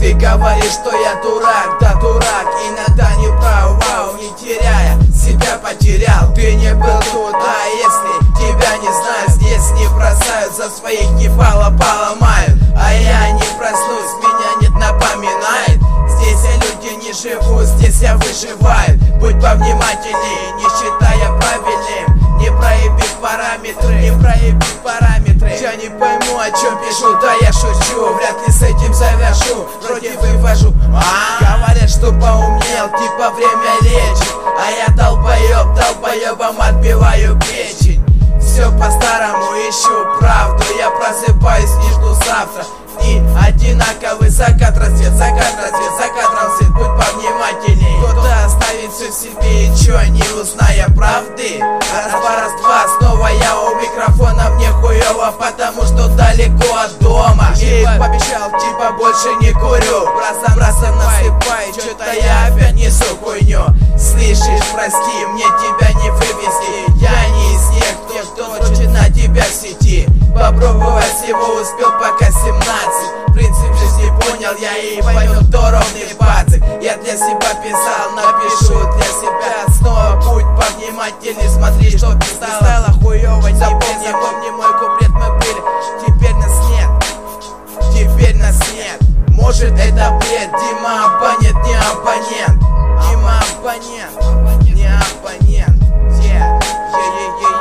Ты говоришь, что я дурак, да дурак, иногда не прав, вау, не теряя, себя потерял. Ты не был тут, а если тебя не знаю, здесь не бросают, за своих ебало поломают. А я не проснусь, меня нет напоминает. Здесь я люди не живут, здесь я выживаю. Будь повнимательней, не считая правильным, не проявив параметры, не проявив параметры. Я не пойму, о чем пишу, да я шучу, вряд ли с этим завяжу, вроде вывожу. Говорят, что поумнел, типа время лечит, а я долбоебом отбиваю печень. Все по-старому, ищу правду, я просыпаюсь, не жду завтра. Дни одинаковый, закат, рассвет, закат, рассвет, закат, рассвет. Будь повнимательней, кто-то оставит все в себе и чё, не узная правды. Раз-два, снова я у микрофона, мне хуёво, потому что далеко от дома. И пообещал, типа больше не курю, бросом насыпай, что-то я опять несу хуйню. Слышишь, прости, мне тебя не вывести, я не из тех, кто хочет на тебя в сети. Попробовать всего успел пока 17. Принцип жизни понял я и поймет, кто ровный пацик. Я для себя писал, напишу для себя снова. Будь повнимательней, смотри, что писала. Стало хуёво, запомни мой куплет, мы были. Теперь нас нет, теперь нас нет. Может это бред, Дима абонент, не абонент. Дима абонент, не абонент. Yeah.